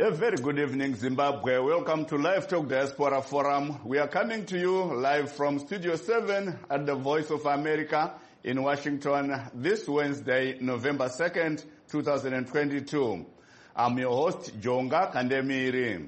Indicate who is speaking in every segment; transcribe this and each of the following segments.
Speaker 1: A very good evening, Zimbabwe. Welcome to Live Talk Diaspora Forum. We are coming to you live from Studio 7 at the Voice of America in Washington this Wednesday, November 2nd, 2022. I'm your host, Jonga Kandemiri.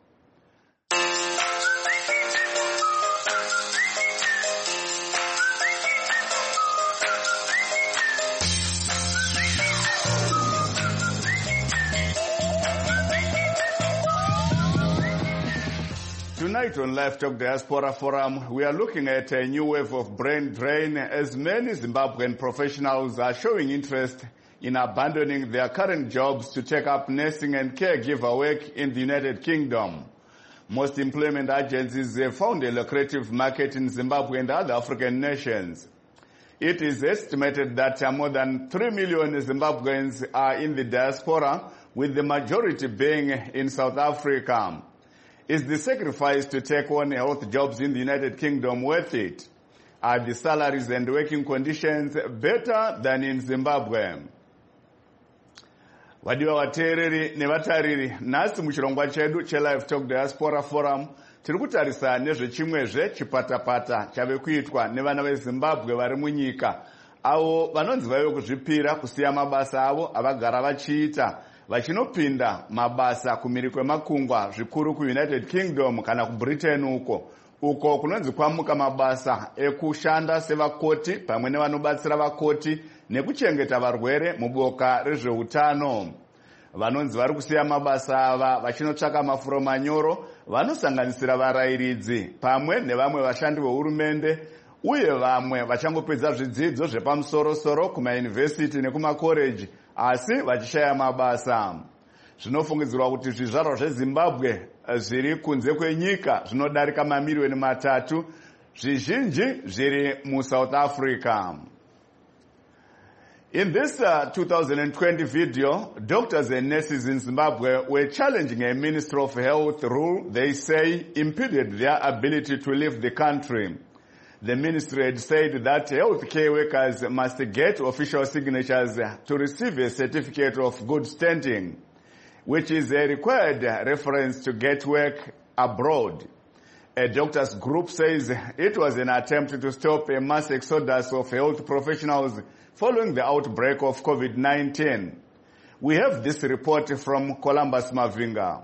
Speaker 1: Tonight on Live Talk Diaspora Forum, we are looking at a new wave of brain drain as many Zimbabwean professionals are showing interest in abandoning their current jobs to take up nursing and caregiver work in the United Kingdom. Most employment agencies have found a lucrative market in Zimbabwe and other African nations. It is estimated that more than 3 million Zimbabweans are in the diaspora, with the majority being in South Africa. Is the sacrifice to take on health jobs in the United Kingdom worth it? Are the salaries and working conditions better than in Zimbabwe? Wadiwa wateereri nevatariri, nhasi muchirongwa chedu cheLive Talk Diaspora Forum tiri kutarisa nezvechimwezve chipatapata chave kuitwa nevana veZimbabwe vari munyika, avo vanonzi vave kuzvipira kusiya mabasa avo avagara vachiita vachinopinda mabasa kumhiri kwemakungwa zvikuru kuUnited Kingdom kana kuBritain uko kunonzi kwamuka mabasa ekushanda sevakoti pamwe nevanobatsira vakoti nekuchengeta varwere muboka rezveutano. Vanonzi vari kusiya mabasa ava vachinotsvaka mafuro manyoro vanosanganisira varayiridzi pamwe nevamwe vashandi vehurumende uye vamwe vachangopedza zvidzidzo zvepamusoro-soro kumayunivhesiti nekumakoreji asi vachishaya mabasa. Zvinofungidzirwa kuti zvizvarwa zveZimbabwe zviri kunze kwenyika zvinodarika mamiliyoni 3, zvizhinji zviri muSouth Africa. In this 2020 video, doctors and nurses in Zimbabwe were challenging a Ministry of Health rule they say impeded their ability to leave the country. The ministry had said that healthcare workers must get official signatures to receive a certificate of good standing, which is a required reference to get work abroad. A doctors group says it was an attempt to stop a mass exodus of health professionals following the outbreak of COVID-19. We have this report from Columbus Mavinga.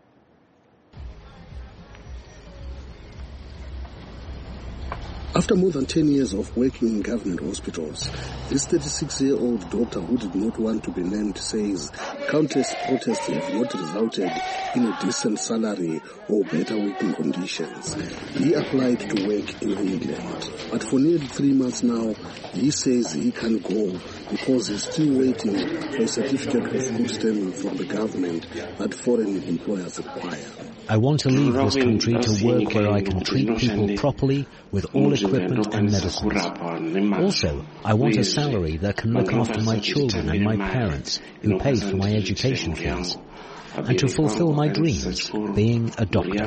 Speaker 2: After more than 10 years of working in government hospitals, this 36-year-old doctor who did not want to be named says countless protests have not resulted in a decent salary or better working conditions. He applied to work in England, but for nearly 3 months now, he says he can't go because he's still waiting for a certificate of good standing from the government that foreign employers require.
Speaker 3: I want to leave this country to work where I can treat people properly with all equipment and medicines. Also, I want a salary that can look after my children and my parents who paid for my education fees, and to fulfill my dreams, being a doctor.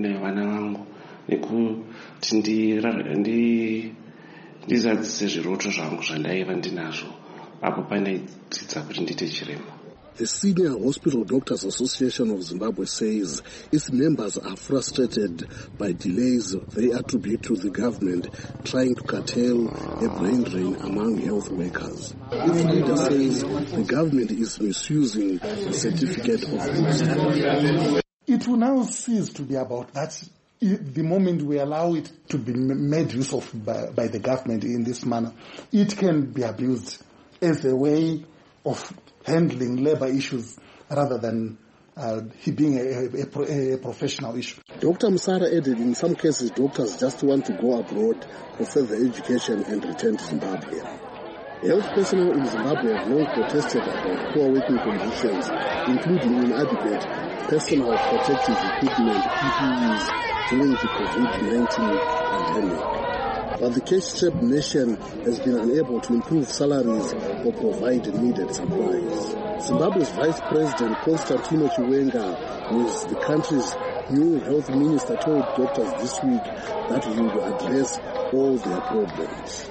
Speaker 2: The Senior Hospital Doctors Association of Zimbabwe says its members are frustrated by delays they attribute to the government trying to curtail a brain drain among health workers. Its leader says the government is misusing the certificate of good standing.
Speaker 4: It will now cease to be about that. The moment we allow it to be made use of by the government in this manner, it can be abused as a way of handling labor issues rather than he being a professional issue.
Speaker 2: Dr. Musara added in some cases doctors just want to go abroad for further education and return to Zimbabwe. Health personnel in Zimbabwe have long protested about poor working conditions, including inadequate personal protective equipment, PPEs, during the COVID-19 pandemic. But the cash-strapped nation has been unable to improve salaries or provide needed supplies. Zimbabwe's Vice President Constantino Chiwenga, who is the country's new health minister, told doctors this week that he will address all their problems.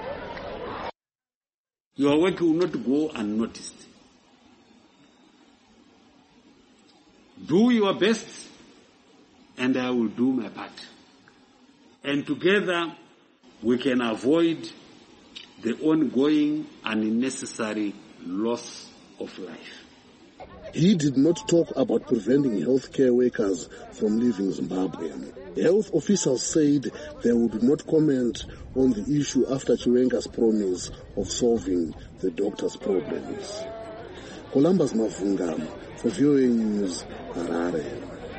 Speaker 5: Your work will not go unnoticed. Do your best, and I will do my part. And together, we can avoid the ongoing unnecessary loss of life.
Speaker 2: He did not talk about preventing healthcare workers from leaving Zimbabwe. Health officials said they would not comment on the issue after Chiwenga's promise of solving the doctors' problems. Columbus Mavunga for VOA News, Harare.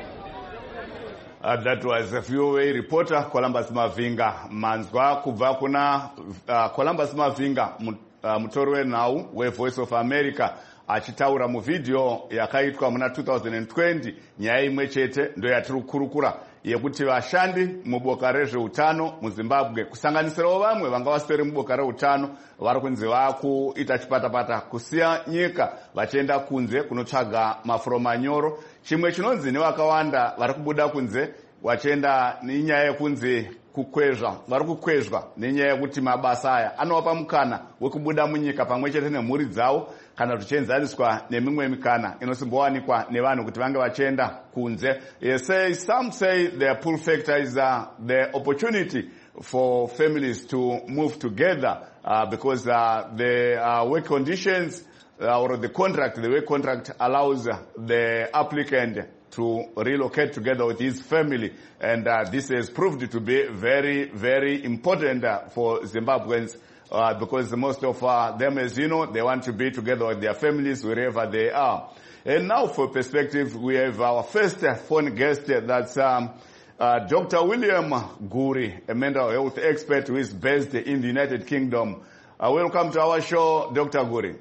Speaker 1: That was a VOA reporter Columbus Mavinga. Manzwa kubva kuna Columbus Mavinga, mutori wenhau weVoice of America, achitaura muvidhio yakaitwa muna 2020. Nyaya imwe chete ndo yatiri kukurukura yekuti vashandi muboka rezveutano muZimbabwe, kusanganisirawo vamwe vanga vasiri muboka reutano, vari kunzi vakuita chipatapata kusiya nyika vachienda kunze kunotsvaga mafuro manyoro. Chimwe chinonzi nevakawanda vari kubuda kunze vachienda nenyaya yekunzi kukwezva, vari kukwezva nenyaya yekuti mabasa aya anovapa mukana wekubuda munyika pamwe chete nemhuri dzavo, kana zvichienzaniswa nemimwe mikana inosimbowanikwa nevanhu kuti vange vachienda kunze. Some say the pull factor is the opportunity for families to move together because the work conditions or the work contract allows the applicant to relocate together with his family, and this has proved to be very, very important for Zimbabweans because most of them, as you know, they want to be together with their families wherever they are. And now for perspective, we have our first phone guest, that's Dr. William Guri, a mental health expert who is based in the United Kingdom. Welcome to our show, Dr. Guri.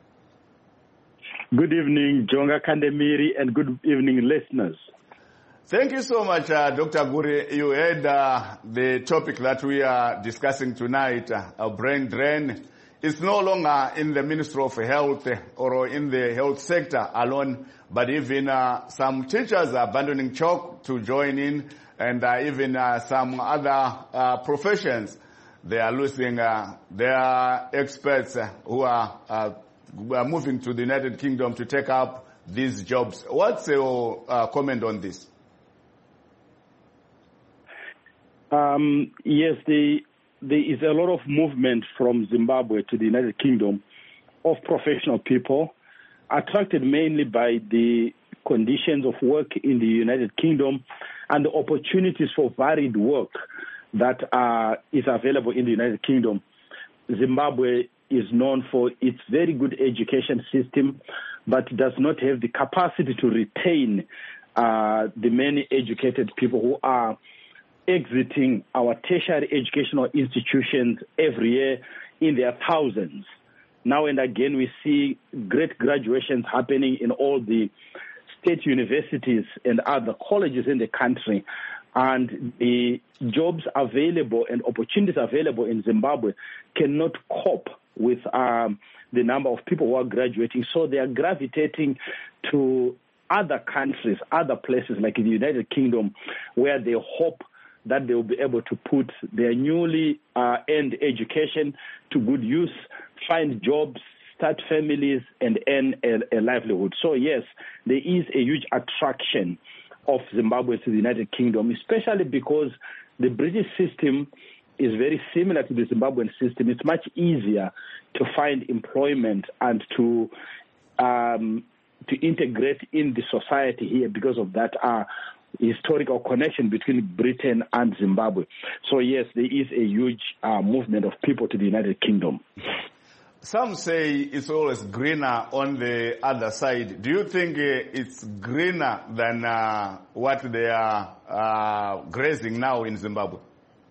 Speaker 6: Good evening, Jonga Kandemiri, and good evening, listeners.
Speaker 1: Thank you so much, Dr. Guri. You heard the topic that we are discussing tonight, brain drain. It's no longer in the Ministry of Health or in the health sector alone, but even some teachers are abandoning chalk to join in, and even some other professions. They are losing their experts who are moving to the United Kingdom to take up these jobs. What's your comment on this?
Speaker 6: Yes, there is a lot of movement from Zimbabwe to the United Kingdom of professional people, attracted mainly by the conditions of work in the United Kingdom and the opportunities for varied work that is available in the United Kingdom. Zimbabwe is known for its very good education system, but does not have the capacity to retain the many educated people who are exiting our tertiary educational institutions every year in their thousands. Now and again, we see great graduations happening in all the state universities and other colleges in the country, and the jobs available and opportunities available in Zimbabwe cannot cope with the number of people who are graduating. So they are gravitating to other countries, other places like the United Kingdom, where they hope that they will be able to put their newly earned education to good use, find jobs, start families, and earn a livelihood. So yes, there is a huge attraction of Zimbabwe to the United Kingdom, especially because the British system is very similar to the Zimbabwean system. It's much easier to find employment and to integrate in the society here because of that historical connection between Britain and Zimbabwe. So yes, there is a huge movement of people to the United Kingdom.
Speaker 1: Some say it's always greener on the other side. Do you think it's greener than what they are grazing now in Zimbabwe?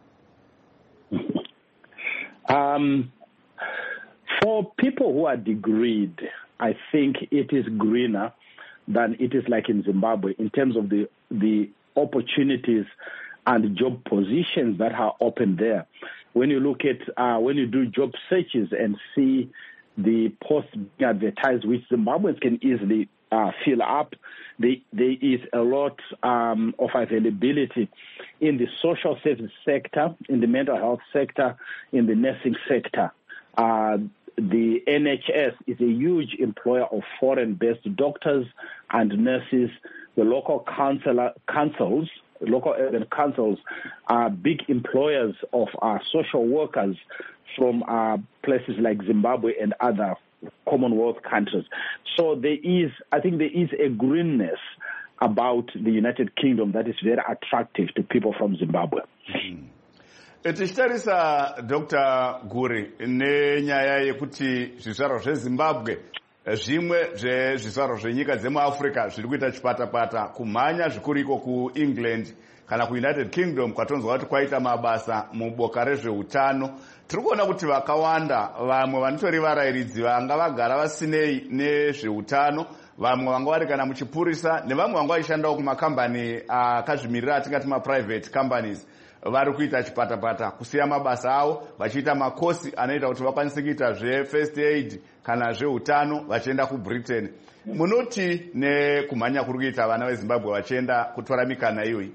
Speaker 6: For people who are degreed, I think it is greener than it is like in Zimbabwe in terms of the opportunities and job positions that are open there. When you look at, when you do job searches and see the posts being advertised, which Zimbabweans can easily fill up, there is a lot of availability in the social service sector, in the mental health sector, in the nursing sector. The NHS is a huge employer of foreign-based doctors and nurses, the local councils, local urban councils are big employers of social workers from places like Zimbabwe and other Commonwealth countries. So I think there is a greenness about the United Kingdom that is very attractive to people from Zimbabwe.
Speaker 1: Tichitarisa Dr. Guri nenyaya yekuti zvizvarwa zveZimbabwe zvimwe zvezvizvarwa zvenyika dzemuAfrica zviri kuita chipatapata kumhanya zvikuru iko kuEngland kana kuUnited Kingdom kwatonzwa kuti kwaita mabasa muboka rezveutano. Tiri kuona kuti vakawanda vamwe vanotori varayiridzi vanga vagara vasinei nezveutano, vamwe vanga vari kana muchipurisa nevamwe vanga vaishandawo kumakambani akazvimirira atingati maprivate companies vari kuita chipatapata kusiya mabasa avo vachiita makosi anoita kuti vakwanise kuita zvefirst aid kana zveutano vachienda kuBritain. Munoti nekumhanya kuri kuita vana veZimbabwe vachienda kutora mikana iyoyi?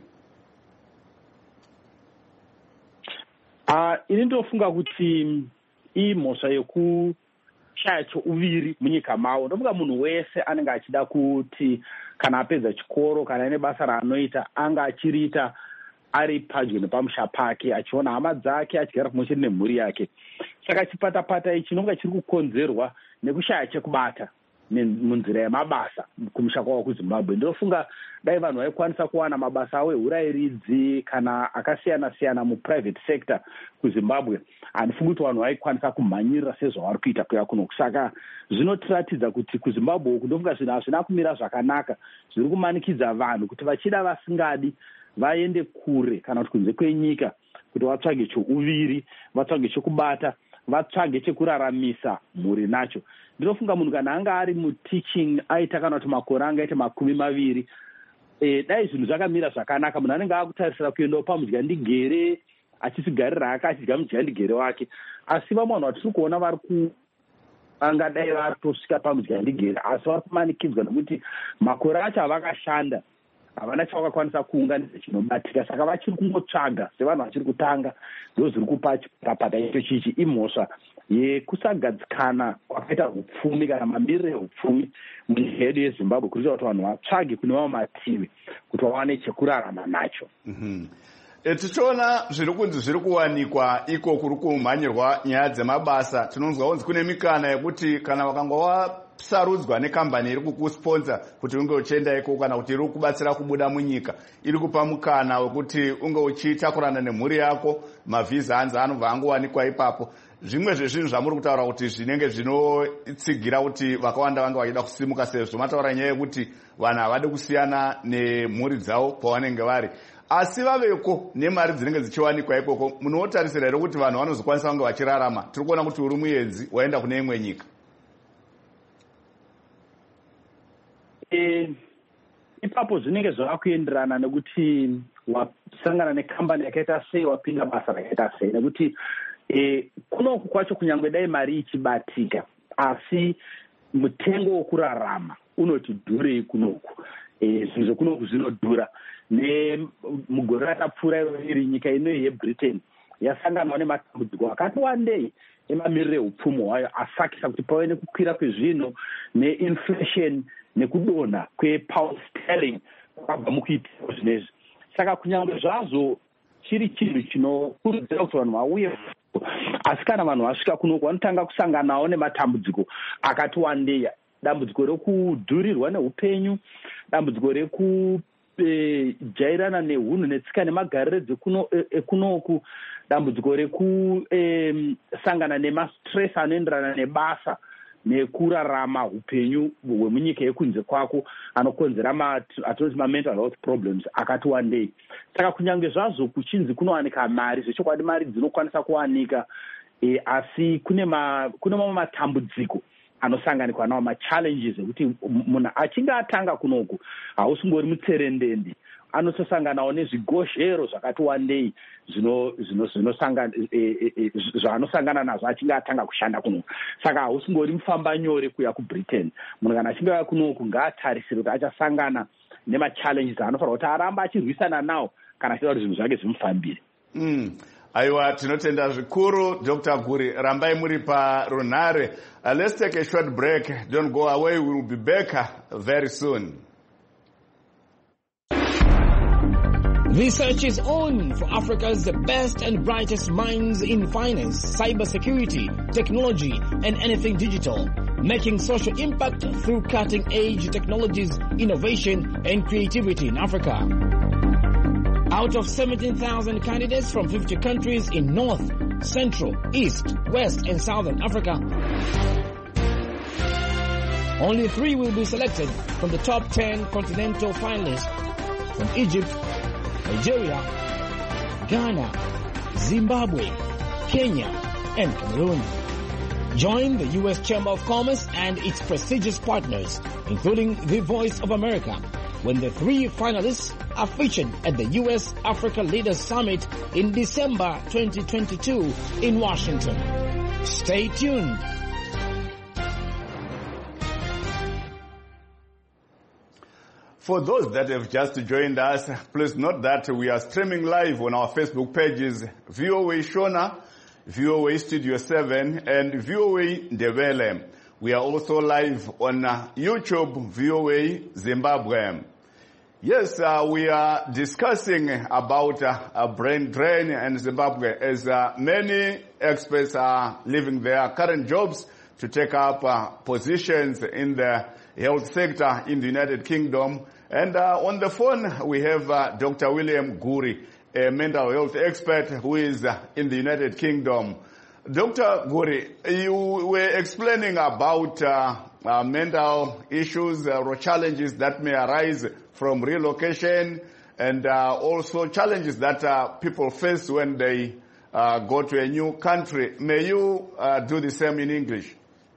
Speaker 6: Ini ndofunga kuti imhosva yekushaya chouviri munyika mavo. Ndofunga munhu wese anenge achida kuti kana apedza chikoro kana ane basa raanoita anga achiriita ari padyo nepamusha pake, achiona hama dzake, achigara pamwe chete nemhuri yake. Saka chipatapata ichi chinonga chiri kukonzerwa nekushaya chekubata munzira yemabasa kumusha kwavo kuZimbabwe. Ndinofunga dai vanhu vaikwanisa kuwana mabasa avo eurayiridzi kana akasiyana-siyana muprivate sector kuZimbabwe, handifungi kuti vanhu vaikwanisa kumhanyirira sezvavari kuita kuya kuno. Saka zvinotiratidza kuti kuZimbabwe uku ndofunga zvinhu hazvina kumira zvakanaka, zviri kumanikidza vanhu kuti vachida vasingadi vaende kure kana kuti kunze kwenyika kuti vatsvage chouviri, vatsvage chokubata, vatsvage chekuraramisa mhuri nacho. Ndinofunga munhu kana anga ari muteaching aita kana kuti makore anga aita 20, dai zvinhu zvakamira zvakanaka, munhu anenge akutarisira kuendawo pamudyandigere achisigarira hake achidya mudyandigere wake. Asi vamwe vanhu vatiri kuona vari angadai vatosvika pamudyandigere asi vari kumanikidzwa nekuti makore acho avakashanda havana chavakakwanisa kuunganidza chinobatika, saka vachiri kungotsvaga sevanhu vachiri kutanga. Ndo zviri kupa chipatapata icho chichi imhosva yekusagadzikana kwakaita upfumi kana mamiriro ehupfumi munyika yedu yeZimbabwe, kuita kuti vanhu vatsvage kune vamwe mativi kuti vawane chekurarama nacho.
Speaker 1: Tichiona zviri kunzi zviri kuwanikwa iko kuri kumhanyirwa nyaya dzemabasa, tinonzwa kunzi kune mikana yekuti kana vakanga wasarudzwa nekambani iri kukusponsa kuti unge uchienda iko kana kuti iri kubatsira kubuda munyika, iri kupa mukana wekuti unge uchitakurana nemhuri yako, mavhiza hanzi anobva angowanikwa ipapo. Zvimwe zvezvinhu zvamuri kutaura kuti zvinenge zvinotsigira kuti vakawanda vange vachida kusimuka, sezvo mataura nyaya yekuti vanhu havadi kusiyana nemhuri dzavo pavanenge vari. Asi vaveko nemari dzinenge dzichiwanikwa ikoko, munotarisira here kuti vanhu vanozokwanisa kunge vachirarama? Tiri kuona kuti uri muedzi waenda kune imwe nyika.
Speaker 6: Ipapo zvinenge zvavakuenderana nekuti wasangana nekambani yakaita sei, wapinda basa rakaita sei, nekuti kunoku kwacho kunyange dai mari ichibatika asi mutengo wokurarama unoti dhurei kunoku. Zvinhu zvekunoku zvinodhura. Mugore ratapfuura iri nyika ino yeBritain yasangana nematambudziko akati wandei emamiriro ehupfumi hwayo, asakisa kuti pave nekukwira kwezvinhu neinflation nekudonha kwepound sterling kwakabva mukuitiro zvinezvi. Saka kunyange zvazvo chiri chinhu chinokurudzira kuti vanhu vauye, asi kana vanhu vasvika kunoku vanotanga kusanganawo nematambudziko akati wandei. Dambudziko rekudhurirwa neupenyu, dambudziko rekujairana nehunhu netsika nemagariro ekunoku, dambudziko rekusangana nemastress anoenderana nebasa nekurarama upenyu hwemunyika yekunze kwako anokonzera atinoti mental health problems akati wandei. Saka kunyange zvazvo kuchinzi kunowanika mari, zvechokwadi mari dzinokwanisa kuwanika, asi kune mamwe matambudziko anosanganikwa nawo, machallenges ekuti munhu achinge atanga kunoku hausingori mutserendende, anososanganawo nezvigozhero zvakati wandei zvaanosangana nazvo achinge atanga kushanda kunoku. Saka hausingori mufamba nyore kuya kuBritain. Munhu kana achinge aya kunoku ngaatarisire kuti achasangana nemachallenges anofanira kuti aramba achirwisana nawo kana achida kuti zvinhu zvake zvimufambire.
Speaker 1: Aiwa, tinotenda zvikuru Dr. Guri, rambai muri parunhare. Let's take a short break. Don't go away. We will be back very soon.
Speaker 7: The search is on for Africa's best and brightest minds in finance, cybersecurity, technology, and anything digital, making social impact through cutting-edge technologies, innovation, and creativity in Africa. Out of 17,000 candidates from 50 countries in North, Central, East, West, and Southern Africa, only 3 will be selected from the top 10 continental finalists from Egypt, Nigeria, Ghana, Zimbabwe, Kenya, and Cameroon. Join the U.S. Chamber of Commerce and its prestigious partners, including the Voice of America, when the 3 finalists are featured at the U.S. Africa Leaders Summit in December 2022 in Washington. Stay tuned.
Speaker 1: For those that have just joined us, please note that we are streaming live on our Facebook pages, VOA Shona, VOA Studio 7, and VOA Ndebele. We are also live on YouTube, VOA Zimbabwe. Yes, we are discussing about brain drain in Zimbabwe as many experts are leaving their current jobs to take up positions in the health sector in the United Kingdom. And on the phone, we have Dr. William Guri, a mental health expert who is in the United Kingdom. Dr. Guri, you were explaining about mental issues or challenges that may arise from relocation and also challenges that people face when they go to a new country. May you do the same in English?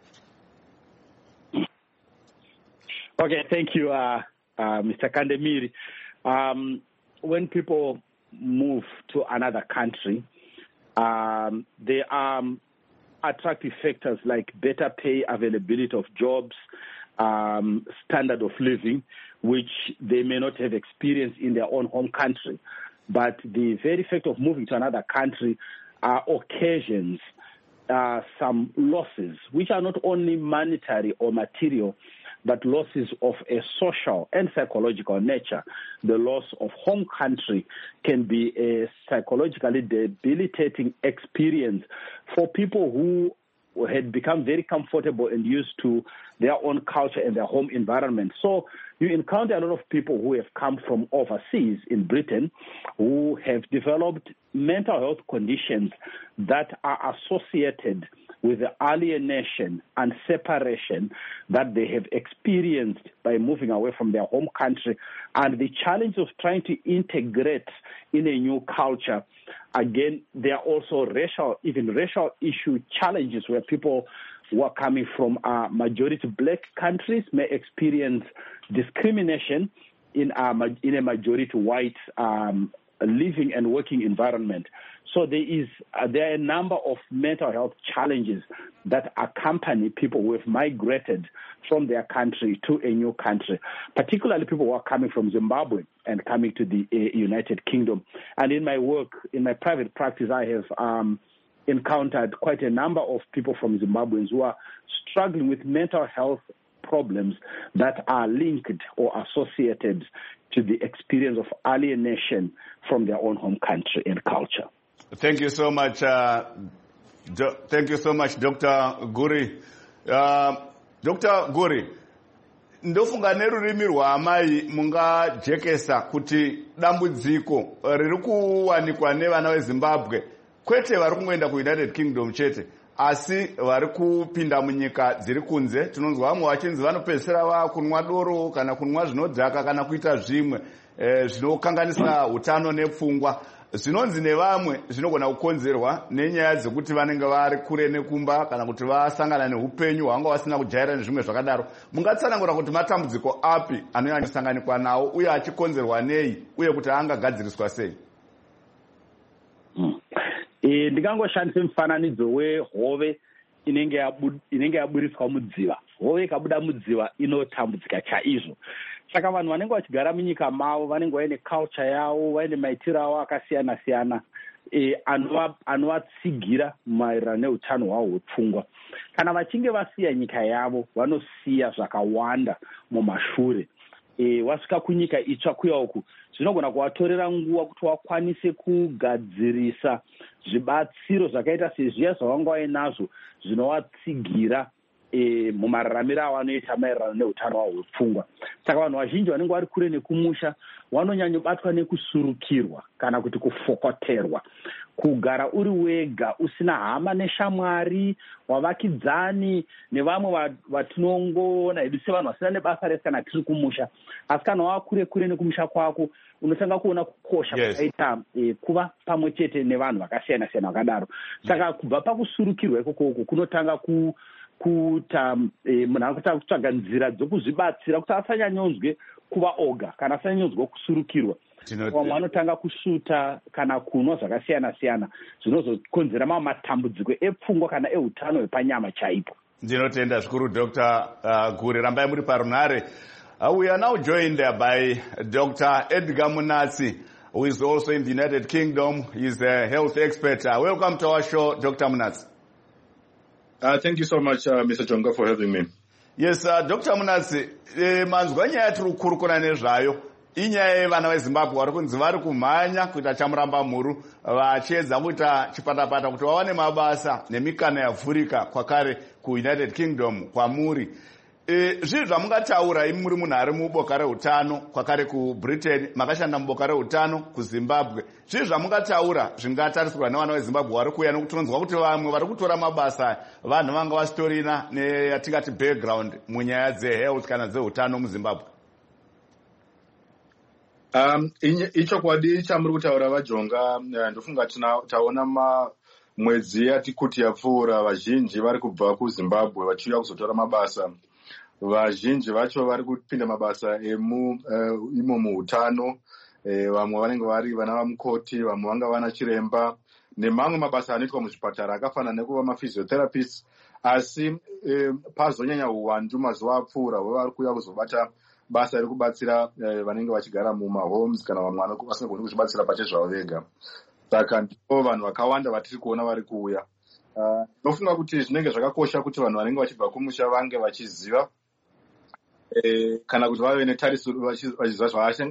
Speaker 6: Okay, thank you, Mr. Kandemiri. When people move to another country, there are attractive factors like better pay, availability of jobs, standard of living, which they may not have experienced in their own home country. But the very fact of moving to another country occasions some losses, which are not only monetary or material, but losses of a social and psychological nature. The loss of home country can be a psychologically debilitating experience for people who had become very comfortable and used to their own culture and their home environment. So you encounter a lot of people who have come from overseas in Britain who have developed mental health conditions that are associated with the alienation and separation that they have experienced by moving away from their home country, and the challenge of trying to integrate in a new culture. Again, there are also racial issue challenges where people who are coming from majority black countries may experience discrimination in a majority white living and working environment. So there are a number of mental health challenges that accompany people who have migrated from their country to a new country, particularly people who are coming from Zimbabwe and coming to the United Kingdom. And in my work, in my private practice, I have encountered quite a number of people from Zimbabweans who are struggling with mental health problems that are linked or associated to the experience of alienation from their own home country and culture.
Speaker 1: Thank you so much. Thank you so much, Dr. Guri. Dr. Guri, ndofunga nerurimi rwaamai mungajekesa kuti dambudziko riri kuwanikwa nevana veZimbabwe kwete vari kungoenda kuUnited Kingdom chete, asi vari kupinda munyika dziri kunze. Tinonzwa vamwe vachinzi vanopedzisira vakunwa doro kana kunwa zvinodhaka kana kuita zvimwe zvinokanganisa utano nepfungwa. Zvinonzi nevamwe zvinogona kukonzerwa nenyaya dzekuti vanenge vari kure nekumba kana kuti vasangana neupenyu hwanga vasina kujaira nezvimwe zvakadaro. Mungatsanangura kuti matambudziko api anosanganikwa nawo uye achikonzerwa nei uye kuti angagadziriswa sei?
Speaker 6: Ndingangoshandisa mufananidzo wehove inenge yaburiswa mudziva. Hove ikabuda mudziva inotambudzika chaizvo. Saka vanhu vanenge vachigara munyika mavo vanenge vaine culture yavo, vaine maitiro avo akasiyana siyana anovatsigira maererano neutano hwavo hwepfungwa. Kana vachinge vasiya nyika yavo, vanosiya zvakawanda mumashure. wasvika kunyika itsva kuya uku zvinogona kuvatorera nguva kuti wakwanise kugadzirisa zvibatsiro zvakaita sezviya zvavanga vainazvo zvinovatsigira mumararamiro avanoita maererano neutano hwavo hwepfungwa. Saka vanhu vazhinji vanenge vari kure nekumusha vanonyanyobatwa nekusurukirwa kana kuti kufokoterwa. Kugara uri wega usina hama neshamwari wavakidzani nevamwe vatinongoona hedu sevanhu vasina nebasa rese kana tiri kumusha, asi kana wava kure nekumusha kwako unotanga kuona kukosha kwakaita kuva pamwe chete nevanhu vakasiyana siyana vakadaro. Saka kubva pakusurukirwa ikoko kunotanga kuta munhu akutanga kutsvaga nzira dzokuzvibatsira kuti asanyanyonzwe kuva oga kana asanyanyonzwe kusurukirwa. Vamwe vanotanga kushuta kana kunwa zvakasiyana siyana zvinozokonzera mamwe matambudziko epfungwa kana eutano hwepanyama chaipo.
Speaker 1: Ndinotenda zvikuru Dr. Guri, rambai muri parunare. We are now joined by Dr. Edgar Munatsi, who is also in the United Kingdom. He is a health expert. Welcome to our show, Dr. Munatsi.
Speaker 8: Thank you so much, Mr. Jonga, for having me.
Speaker 1: Yes, Dr. Munatsi, manzwa nyaya tiri kukurukura nezvayo inyaya yevana veZimbabwe vari kunzi vari kumhanya kuita chamuramba mhuru vachiedza kuita chipatapata kuti vawane mabasa nemikana yavhurika kwakare kuUnited Kingdom kwamuri. Zvinhu zvamungataura imi muri munhu ari muboka reutano kwakare kuBritain, makashanda muboka reutano kuZimbabwe. Zvinhu zvamungataura zvingatarisirwa nevana veZimbabwe vari kuuya nokuti tinonzwa kuti vamwe vari kutora mabasa vanhu vanga vasitorina neyatingati background munyaya dzehealth kana dzeutano muZimbabwe.
Speaker 8: Ichokwadi chamuri kutaura vaJonga, ndofunga taona mwedzi yati kuti yapfuura vazhinji vari kubva kuZimbabwe vachiuya kuzotora mabasa. Vazhinji vacho vari kupinda mabasa imo muutano, vamwe vanenge vari vana vamukoti, vamwe vanga vana chiremba nemamwe mabasa anoitwa muzvipatara akafanana nekuva maphysiotherapists. Asi pazonyanya uwandu mazuva apfuura vari kuuya kuzobata basa rekubatsira vanenge vachigara mumahomes kana vamwe vasingagoni kuzvibatsira pachezvavo vega. Saka ndipo vanhu vakawanda vatiri kuona vari kuuya. Ndinofunga kuti zvinenge zvakakosha kuti vanhu vanenge vachibva kumusha vange vachiziva kana kuti vave netariso vachiziva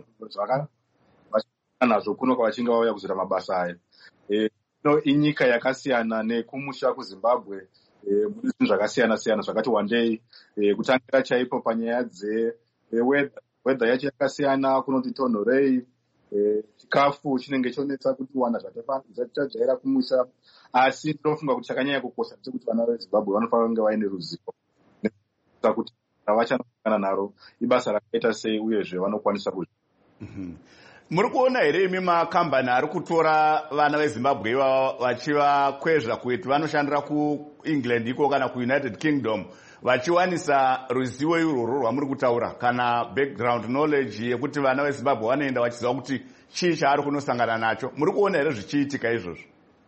Speaker 8: zvavachanazvo kuno kwavachinge vauya kuzota mabasa aya. Inyika yakasiyana nekumusha kuZimbabwe mune zvinhu zvakasiyana siyana zvakati wandei. Kutangira chaipo panyaya weather yacho yakasiyana, kunoti tonhorei, chikafu chinenge chonetsa kuti wana zvachajaira kumusha. Asi ndinofunga kuti chakanyanya kukosha chekuti vana veZimbabwe vanofanira kunge vaine ruzivo kuti ravachanokana naro ibasa rakaita sei uyezve vanokwanisa kuzvi.
Speaker 1: Muri kuona here imi makambani ari kutora vana veZimbabwe ivava vachivakwezva kuti vanoshandira kuEngland iko kana kuUnited Kingdom vachiwanisa ruzivo irworwo rwamuri kutaura kana background knowledge yekuti vana veZimbabwe vanoenda vachiziva kuti chii chaari kunosangana nacho? Muri kuona here zvichiitika izvozvo?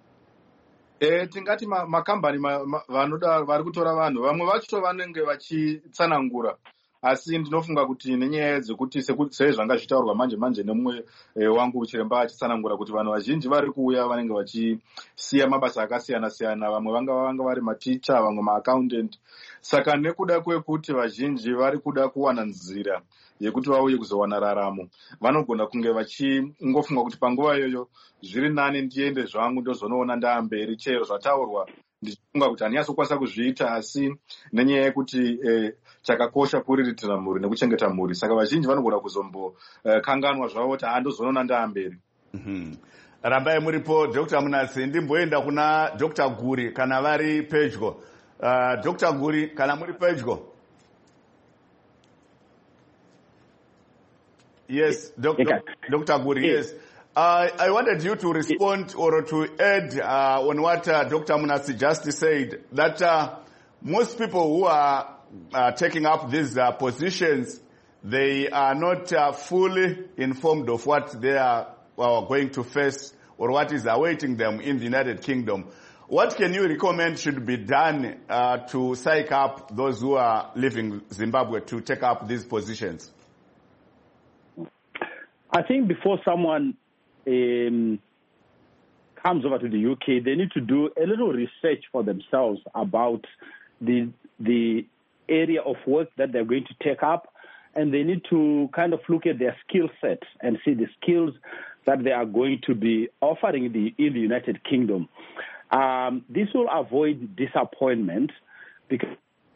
Speaker 8: Tingati makambani vanoda vari kutora vanhu vamwe vacho vanenge vachitsanangura, asi ndinofunga kuti nenyaya dzekuti sezvanga zvitaurwa manje nemumwe wangu chiremba achitsanangura kuti vanhu vazhinji vari kuuya vanenge vachisiya mabasa akasiyana siyana, vamwe vanga vari maticha, vamwe maaccountant. Saka nekuda kwekuti vazhinji vari kuda kuwana nzira yekuti vauye kuzowana raramo, vanogona kunge vachingofunga kuti panguva iyoyo zviri nani ndiende zvangu ndozonoona ndaamberi chero zvataurwa ndichifunga kuti hanyasi kukwanisa kuzviita, asi nenyaya yekuti chakakosha kuriritira mhuri nekuchengeta mhuri. Saka vazhinji vanogona kuzombokanganwa zvavo kuti handozonoona ndaamberi.
Speaker 1: Rambai muripo Dr. Munatsi. Ndimboenda kuna Dr. Guri kana vari pedyo. Dr. Guri kana muri pedyo? Yes, Dr. Guri, yes. I wanted you to respond or to add on what Dr. Munatsi just said, that most people who are taking up these positions, they are not fully informed of what they are going to face or what is awaiting them in the United Kingdom. What can you recommend should be done to psych up those who are leaving Zimbabwe to take up these positions?
Speaker 6: I think before someone comes over to the UK, they need to do a little research for themselves about the area of work that they're going to take up and they need to kind of look at their skill set and see the skills that they are going to be offering in the United Kingdom. This will avoid disappointment because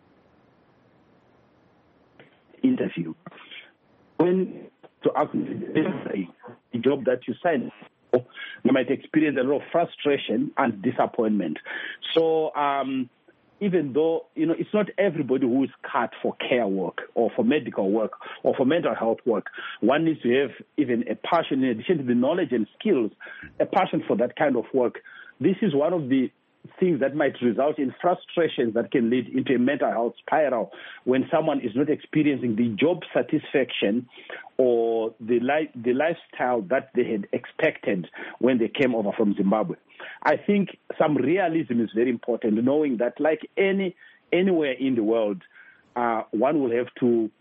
Speaker 6: interview when to ask the job that you sign, you might experience a lot of frustration and disappointment. So even though, it's not everybody who is cut for care work or for medical work or for mental health work. One needs to have even a passion, in addition to the knowledge and skills, a passion for that kind of work. This is one of the things that might result in frustrations that can lead into a mental health spiral when someone is not experiencing the job satisfaction or the lifestyle that they had expected when they came over from Zimbabwe. I think some realism is very important, knowing that like anywhere in the world, one will have to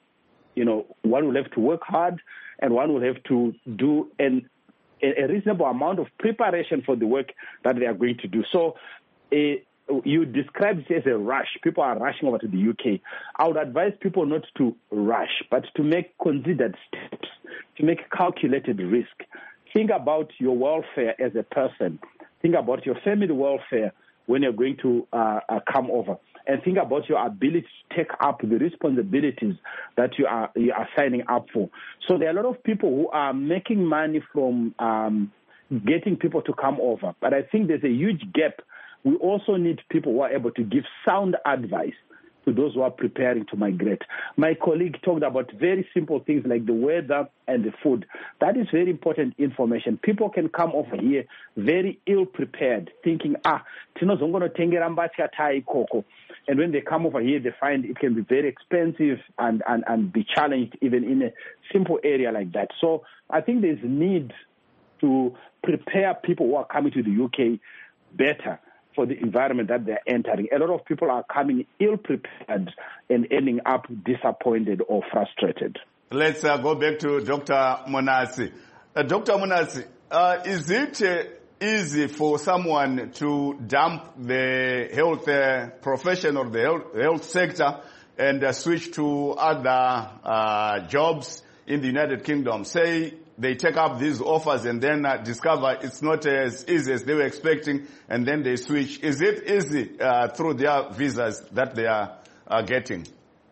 Speaker 6: work hard, and one will have to do a reasonable amount of preparation for the work that they are going to do. So you described it as a rush. People are rushing over to the UK. I would advise people not to rush, but to make considered steps, to make calculated risk. Think about your welfare as a person. Think about your family welfare when you're going to come over. And think about your ability to take up the responsibilities that you are signing up for. So there are a lot of people who are making money from getting people to come over. But I think there's a huge gap. We also need people who are able to give sound advice to those who are preparing to migrate. My colleague talked about very simple things like the weather and the food. That is very important information. People can come over here very ill-prepared, thinking, tinozongonotengera mbatya tai koko. And when they come over here, they find it can be very expensive and be challenged even in a simple area like that. So I think there's need to prepare people who are coming to the UK better for the environment that they're entering. A lot of people are coming ill-prepared and ending up disappointed or frustrated.
Speaker 1: Let's go back to Dr. Monasi. Dr. Monasi, is it easy for someone to dump the health profession or the health sector and switch to other jobs in the United Kingdom? Say they take up these offers and then discover it's not as easy as they were expecting, and then they switch. Is it easy through their visas that they are getting?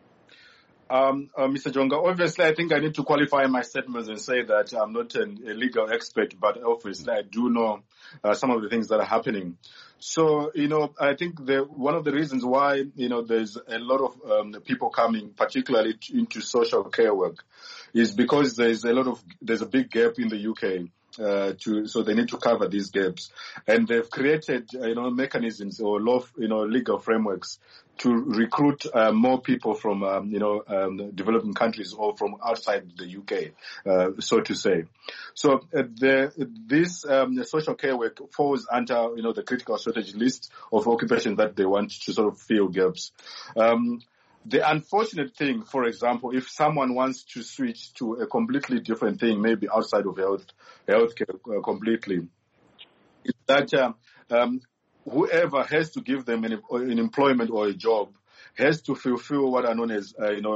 Speaker 8: Mr. Jonga, obviously I think I need to qualify my statements and say that I'm not a legal expert, but obviously I do know some of the things that are happening. So, I think one of the reasons why, there's a lot of people coming, particularly into social care work, is because there's a big gap in the UK. So they need to cover these gaps, and they've created mechanisms or legal frameworks to recruit more people from developing countries or from outside the UK, so to say. So this social care work falls under the critical strategy list of occupations that they want to sort of fill gaps. The unfortunate thing, for example, if someone wants to switch to a completely different thing, maybe outside of healthcare completely, is that whoever has to give them an employment or a job has to fulfill what are known as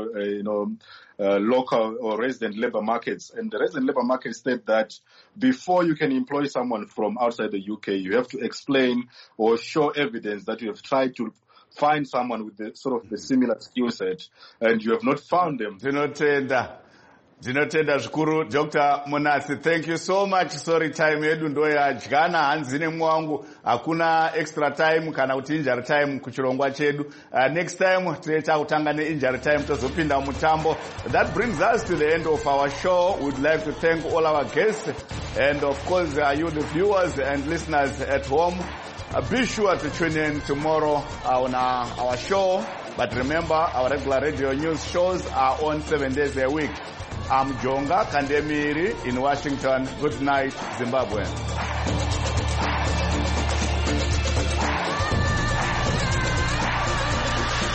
Speaker 8: local or resident labor markets. And the resident labor markets state that before you can employ someone from outside the UK, you have to explain or show evidence that you have tried to find someone with the similar skill set, and you have not found them.
Speaker 1: Tinotenda zvikuru Dr. Monasi. Thank you so much. Sorry, time yedu ndo yadyana hanzine mwangu. Hakuna extra time kana kuti injury time kuchirongwa chedu. Next time tieta kutanga ne injury time tozopinda mutambo. That brings us to the end of our show. We'd like to thank all our guests and of course you the viewers and listeners at home. Be sure to tune in tomorrow on our show. But remember, our regular radio news shows are on 7 days a week. I'm Jonga Kandemiri in Washington. Good night, Zimbabwe.